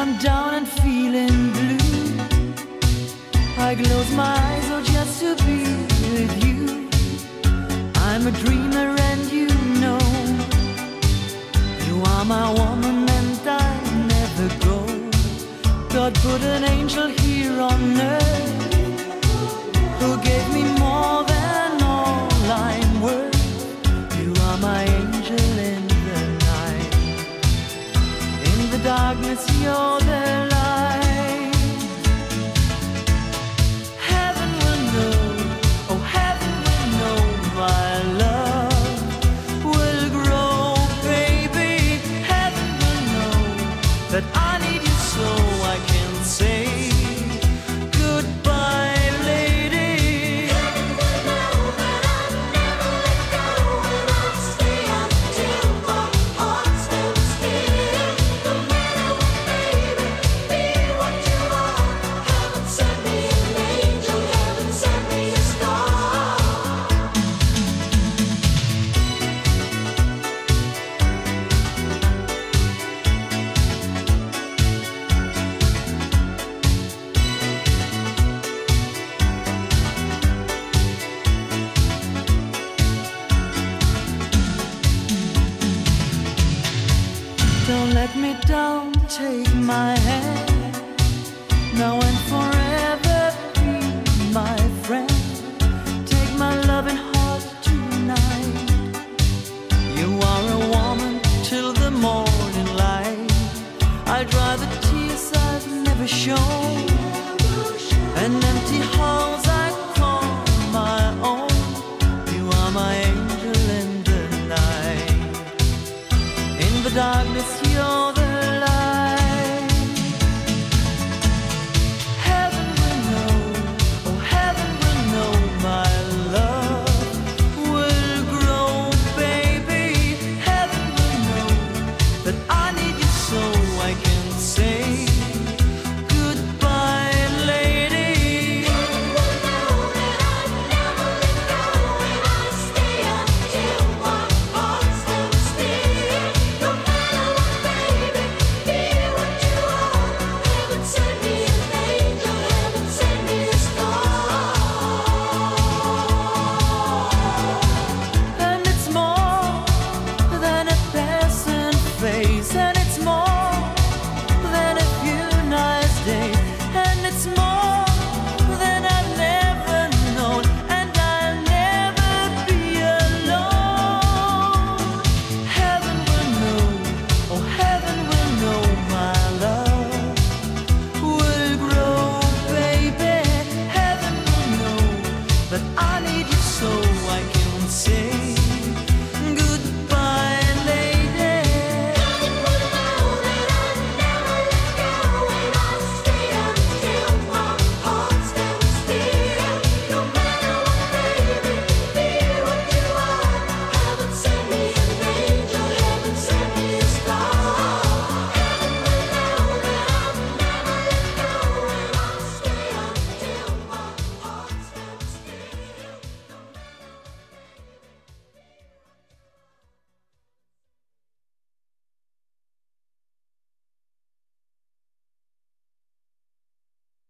I'm down and feeling blue, I close my eyes, oh, just to be with you. I'm a dreamer and you know, you are my woman and I never go. God put an angel here on earth who gave me more than all I'm worth. You are my angel in the night, in the darkness you're the light. Heaven will know, oh heaven will know, my love will grow, baby. Heaven will know that I need you so I can say goodbye, lady. Heaven will know that I'll never let go, and I'll stay until my heart stops beating. No matter what, baby, be what you are. Heaven sent me an angel, heaven sent me a star. Don't let me down, take my hand, now and forever be my friend. Take my loving heart tonight. You are a woman till the morning light. I dry the tears I've never shown.